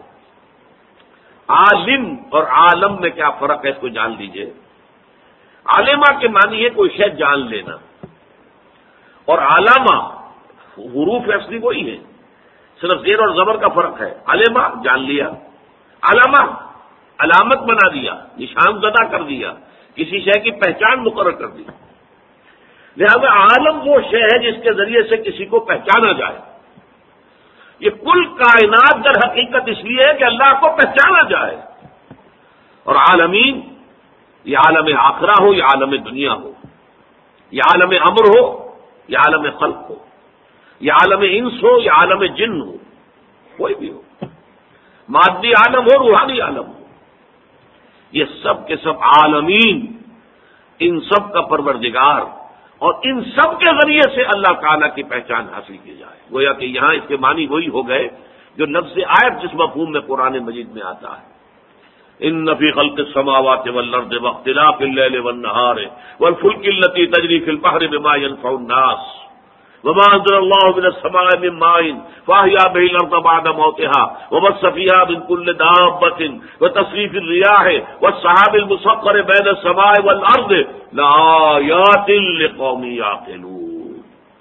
عالم اور عالم میں کیا فرق ہے اس کو جان لیجئے۔ عالمہ کے معنی ہے کوئی شے جان لینا، اور علامہ حروف اصلی وہی ہے، صرف زیر اور زبر کا فرق ہے۔ علامہ جان لیا، علامہ علامت بنا دیا، نشان زدہ کر دیا، کسی شے کی پہچان مقرر کر دی۔ لہذا عالم وہ شے ہے جس کے ذریعے سے کسی کو پہچانا جائے۔ یہ کل کائنات در حقیقت اس لیے ہے کہ اللہ کو پہچانا جائے۔ اور عالمین، یہ عالم آخرہ ہو یا عالم دنیا ہو، یہ عالم امر ہو یا عالم خلق ہو، یا عالم انس ہو یا عالم جن ہو، کوئی بھی ہو، مادی عالم ہو، روحانی عالم ہو، یہ سب کے سب عالمین، ان سب کا پروردگار، اور ان سب کے ذریعے سے اللہ تعالیٰ کی پہچان حاصل کی جائے۔ گویا کہ یہاں اس کے معنی وہی ہو گئے جو لفظ آیت جس مفہوم میں قرآن مجید میں آتا ہے، ان فی خلق السماوات والارض واختلاف اللیل والنہار والفلک التی تجری فی البحر بما ينفع الناس وما انزل اللہ من السماء من ماء فاحیا به الارض بعد موتها وبث فيها من كل دابة وتصريف الرياح والسحاب المسخر بين السماء والارض لآیات لقوم یعقلون۔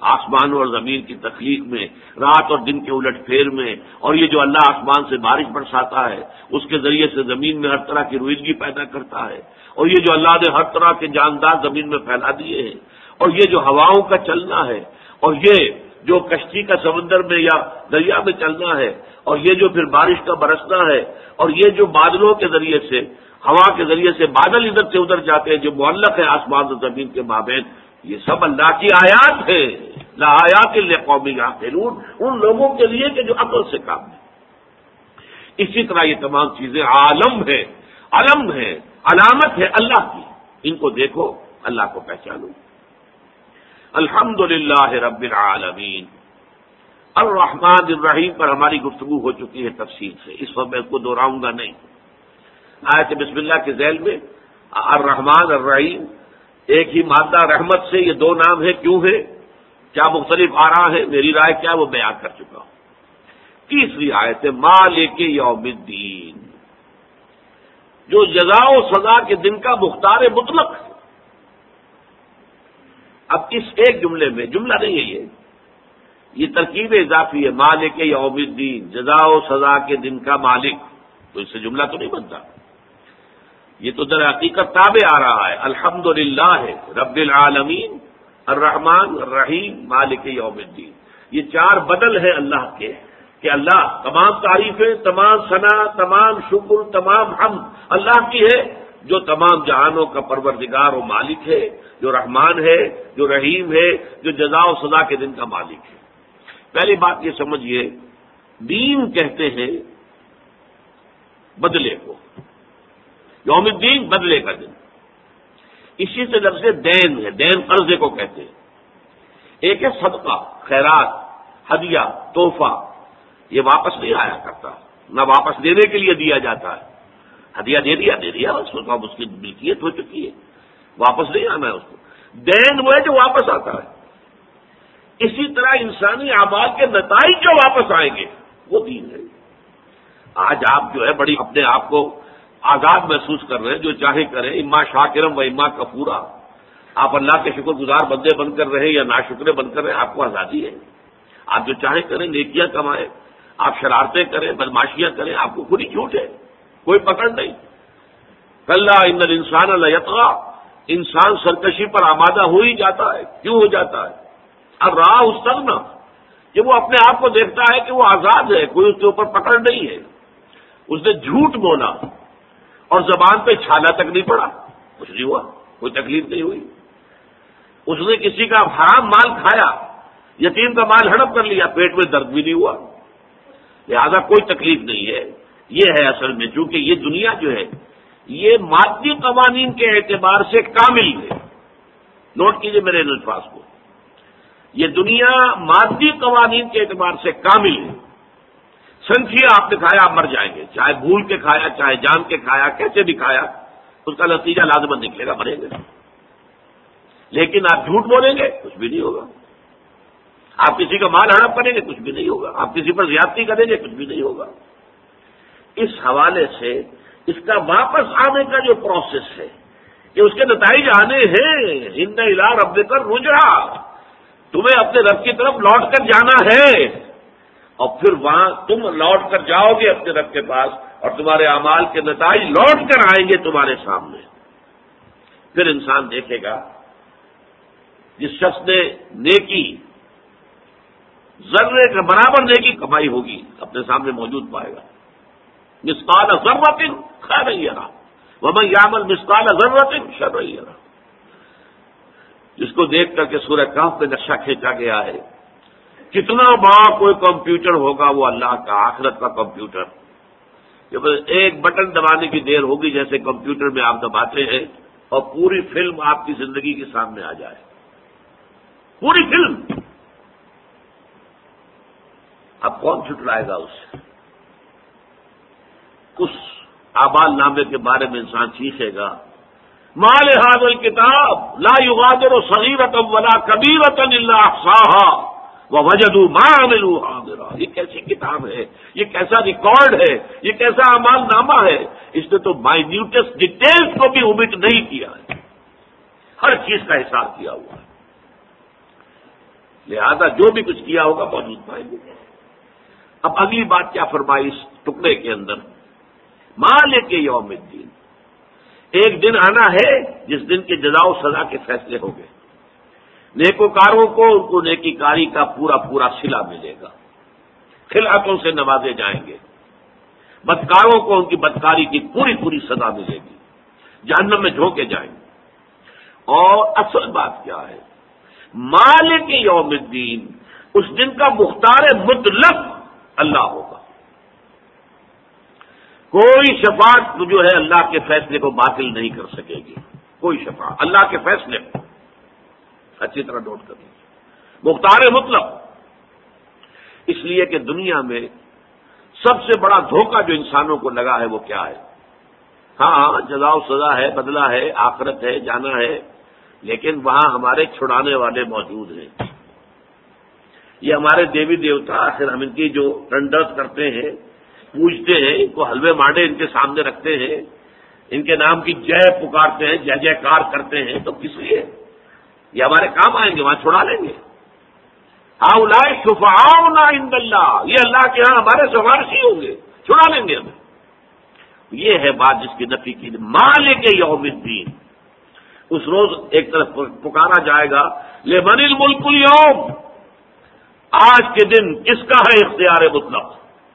آسمان اور زمین کی تخلیق میں، رات اور دن کے الٹ پھیر میں، اور یہ جو اللہ آسمان سے بارش برساتا ہے، اس کے ذریعے سے زمین میں ہر طرح کی روئیدگی پیدا کرتا ہے، اور یہ جو اللہ نے ہر طرح کے جاندار زمین میں پھیلا دیے ہیں، اور یہ جو ہواؤں کا چلنا ہے، اور یہ جو کشتی کا سمندر میں یا دریا میں چلنا ہے، اور یہ جو پھر بارش کا برسنا ہے، اور یہ جو بادلوں کے ذریعے سے، ہوا کے ذریعے سے بادل ادھر سے ادھر جاتے ہیں، جو معلق ہے آسمان و زمین کے مابین، یہ سب اللہ کی آیات ہیں۔ لآیات لقوم یعقلون، ان لوگوں کے لیے کہ جو عقل سے کام ہے۔ اسی طرح یہ تمام چیزیں عالم ہے، علم ہے، علامت ہے اللہ کی، ان کو دیکھو، اللہ کو پہچانو۔ الحمدللہ رب العالمین۔ الرحمن الرحیم پر ہماری گفتگو ہو چکی ہے تفصیل سے، اس وقت میں اس کو دہراؤں گا نہیں۔ آیت بسم اللہ کے ذیل میں الرحمن الرحیم، ایک ہی مادہ رحمت سے یہ دو نام ہے، کیوں ہے، کیا مختلف آراء ہے، میری رائے کیا وہ بیان کر چکا ہوں۔ تیسری آیت ہے مالک یوم الدین، جو جزا و سزا کے دن کا مختار مطلق ہے۔ اب اس ایک جملے میں، جملہ نہیں ہے یہ ترکیب اضافی ہے، مالک یوم الدین، جزا و سزا کے دن کا مالک، تو اس سے جملہ تو نہیں بنتا، یہ تو در حقیقت تابع آ رہا ہے۔ الحمدللہ رب العالمین، الرحمن الرحیم، مالک یوم الدین، یہ چار بدل ہیں اللہ کے، کہ اللہ تمام تعریفیں، تمام ثنا، تمام شکر، تمام حمد اللہ کی ہے، جو تمام جہانوں کا پروردگار و مالک ہے، جو رحمان ہے، جو رحیم ہے، جو جزا و سزا کے دن کا مالک ہے۔ پہلی بات یہ سمجھیے، دین کہتے ہیں بدلے کو، یوم الدین بدلے کا دن، اسی سے لفظ دین ہے، دین قرضے کو کہتے ہیں۔ ایک ہے صدقہ، خیرات، ہدیہ، تحفہ، یہ واپس نہیں آیا کرتا، نہ واپس دینے کے لیے دیا جاتا ہے، ہدیہ دے دیا بس، اس کی ملکیت ہو چکی ہے، واپس نہیں آنا ہے اس کو۔ دین وہ ہے جو واپس آتا ہے۔ اسی طرح انسانی اعمال کے نتائج جو واپس آئیں گے وہ دین ہے۔ آج آپ جو ہے بڑی اپنے آپ کو آزاد محسوس کر رہے ہیں، جو چاہے کریں، اما شاکرم و اما کفورا، آپ اللہ کے شکر گزار بندے بن کر رہے یا ناشکرے بن کر رہے، آپ کو آزادی ہے، آپ جو چاہیں کریں، نیکیاں کمائیں، آپ شرارتیں کریں، بدماشیاں کریں، آپ کو کھلی چھوٹ ہے، کوئی پکڑ نہیں۔ کلا ان الانسان لیطغی، انسان سرکشی پر آمادہ ہو ہی جاتا ہے، کیوں ہو جاتا ہے؟ اب راہ استغنا، کہ وہ اپنے آپ کو دیکھتا ہے کہ وہ آزاد ہے، کوئی اس کے اوپر پکڑ نہیں ہے۔ اس نے جھوٹ بولا اور زبان پہ چھالا تک نہیں پڑا، کچھ نہیں ہوا، کوئی تکلیف نہیں ہوئی۔ اس نے کسی کا حرام مال کھایا، یتیم کا مال ہڑپ کر لیا، پیٹ میں درد بھی نہیں ہوا، لہذا کوئی تکلیف نہیں ہے۔ یہ ہے اصل میں، چونکہ یہ دنیا جو ہے یہ مادی قوانین کے اعتبار سے کامل ہے۔ نوٹ کیجئے میرے ان الفاظ کو، یہ دنیا مادی قوانین کے اعتبار سے کامل ہے۔ سنکھیا آپ نے کھایا، آپ مر جائیں گے، چاہے بھول کے کھایا، چاہے جان کے کھایا، کیسے بھی کھایا، اس کا نتیجہ لازمن نکلے گا، مریں گے۔ لیکن آپ جھوٹ بولیں گے، کچھ بھی نہیں ہوگا۔ آپ کسی کا مال ہڑپ کریں گے، کچھ بھی نہیں ہوگا۔ آپ کسی پر زیادتی کریں گے، کچھ بھی نہیں ہوگا۔ اس حوالے سے اس کا واپس آنے کا جو پروسیس ہے کہ اس کے نتائج آنے ہیں، ان الی ربک الرجعی، تمہیں اپنے رب کی طرف لوٹ کر جانا ہے، اور پھر وہاں تم لوٹ کر جاؤ گے اپنے رب کے پاس، اور تمہارے اعمال کے نتائج لوٹ کر آئیں گے تمہارے سامنے۔ پھر انسان دیکھے گا، جس شخص نے نیکی ذرے کے برابر نیکی کمائی ہوگی اپنے سامنے موجود پائے گا، مثقال ذرۃ خیرا یرہ ومن یعمل مثقال ذرۃ شرا یرہ، جس کو دیکھ کر کے سورہ کہف میں نقشہ کھینچا گیا ہے، کتنا بڑا کوئی کمپیوٹر ہوگا وہ اللہ کا، آخرت کا کمپیوٹر، جب ایک بٹن دبانے کی دیر ہوگی جیسے کمپیوٹر میں آپ دباتے ہیں اور پوری فلم آپ کی زندگی کے سامنے آ جائے، پوری فلم۔ اب کون چھٹلائے گا اسے؟ اس اعمال نامے کے بارے میں انسان سیکھے گا، ما لهذا الكتاب لا يغادر صغيرة ولا كبيرة الا احصاها ووجدوا ما عملوا حاضرا، یہ کیسی کتاب ہے، یہ کیسا ریکارڈ ہے، یہ کیسا اعمال نامہ ہے، اس نے تو مائنیوٹس ڈیٹیلز کو بھی اومٹ نہیں کیا ہے، ہر چیز کا حساب کیا ہوا ہے۔ لہذا جو بھی کچھ کیا ہوگا موجود پائیں گے۔ اب اگلی بات کیا فرمائی اس ٹکڑے کے اندر؟ مالک یوم الدین، ایک دن آنا ہے جس دن کے جزا و سزا کے فیصلے ہوں گے۔ نیکوکاروں کو ان کو نیکی کاری کا پورا پورا صلہ ملے گا، خلعتوں سے نوازے جائیں گے۔ بدکاروں کو ان کی بدکاری کی پوری پوری سزا ملے گی، جہنم میں جھونکے جائیں گے۔ اور اصل بات کیا ہے؟ مالک یوم الدین، اس دن کا مختار مطلق اللہ ہوگا۔ کوئی شفاعت جو ہے اللہ کے فیصلے کو باطل نہیں کر سکے گی، کوئی شفاعت اللہ کے فیصلے کو، اچھی طرح نوٹ کر لیجیے، مختار مطلق۔ اس لیے کہ دنیا میں سب سے بڑا دھوکہ جو انسانوں کو لگا ہے وہ کیا ہے؟ ہاں جزا و سزا ہے، بدلہ ہے، آخرت ہے، جانا ہے، لیکن وہاں ہمارے چھڑانے والے موجود ہیں۔ یہ ہمارے دیوی دیوتا، آخر ہم ان کی جو ٹنڈرز کرتے ہیں، پوجتے ہیں، ان کو حلوے مانڈے ان کے سامنے رکھتے ہیں، ان کے نام کی جے پکارتے ہیں، جے جے کار کرتے ہیں، تو کس لیے؟ یہ ہمارے کام آئیں گے، وہاں چھڑا لیں گے۔ ہؤلاء شفعاؤنا عند اللہ، یہ اللہ کے ہاں ہمارے سفارشی ہوں گے، چھڑا لیں گے ہمیں۔ یہ ہے بات جس کی نفی کی۔ مالک یوم الدین، اس روز ایک طرف پکارا جائے گا لمن الملک اليوم، آج کے دن کس کا ہے اختیار مطلق؟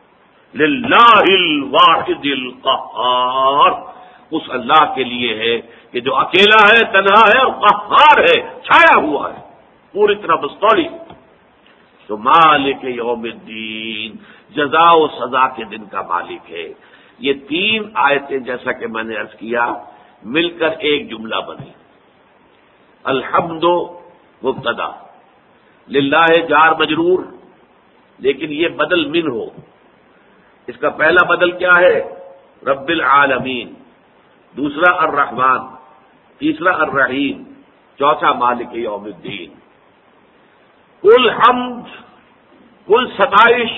للہ الواحد القہار، اس اللہ کے لیے ہے کہ جو اکیلا ہے، تنہا ہے اور قہار ہے، چھایا ہوا ہے پوری طرح بستوڑی۔ تو مالک یوم الدین، جزا و سزا کے دن کا مالک ہے۔ یہ تین آیتیں جیسا کہ میں نے عرض کیا مل کر ایک جملہ بنی۔ الحمد مبتدا، للہ جار مجرور، لیکن یہ بدل من ہو۔ اس کا پہلا بدل کیا ہے؟ رب العالمین، دوسرا الرحمن، تیسرا الرحیم، چوتھا مالک یوم الدین۔ کل حمد، کل ستائش،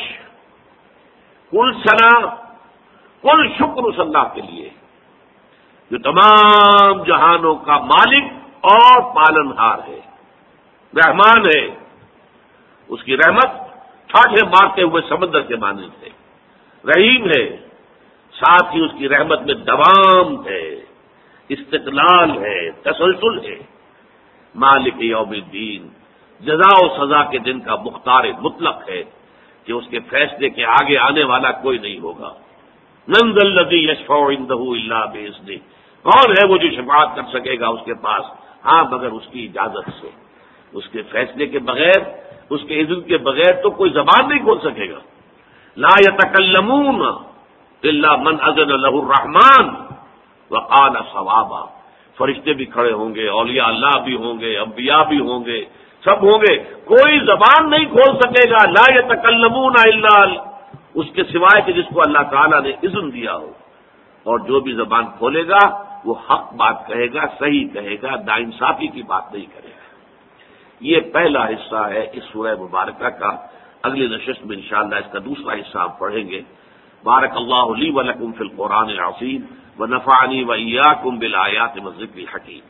کل ثنا، کل شکر اس اللہ کے لیے جو تمام جہانوں کا مالک اور پالنہار ہے، رحمان ہے۔ اس کی رحمت ٹھاٹھے مارتے ہوئے سمندر کے مانند ہے، رحیم ہے، ساتھ ہی اس کی رحمت میں دوام ہے، استقلال ہے، تسلسل ہے۔ مالک یوم الدین، جزا و سزا کے دن کا مختار مطلق ہے کہ اس کے فیصلے کے آگے آنے والا کوئی نہیں ہوگا۔ من ذا الذی یشفع عندہ الا باذنہ، کون ہے وہ جو شفاعت کر سکے گا اس کے پاس؟ ہاں مگر اس کی اجازت سے، اس کے فیصلے کے بغیر، اس کے اذن کے بغیر تو کوئی زبان نہیں کھول سکے گا۔ لا یتکلمون الا من اذن لہ الرحمن وقال صوابا، فرشتے بھی کھڑے ہوں گے، اولیاء اللہ بھی ہوں گے، انبیاء بھی ہوں گے، سب ہوں گے، کوئی زبان نہیں کھول سکے گا لا یتکلمون الا اس کے سوائے کہ جس کو اللہ تعالیٰ نے اذن دیا ہو، اور جو بھی زبان کھولے گا وہ حق بات کہے گا، صحیح کہے گا، ناانصافی کی بات نہیں کرے گا۔ یہ پہلا حصہ ہے اس سورہ مبارکہ کا۔ اگلی نشست میں انشاءاللہ اس کا دوسرا حصہ ہم پڑھیں گے۔ بارک اللہ لی ولکم فی القرآن العظیم ونفعنی وإیاکم بالآیات والذکر الحکیم۔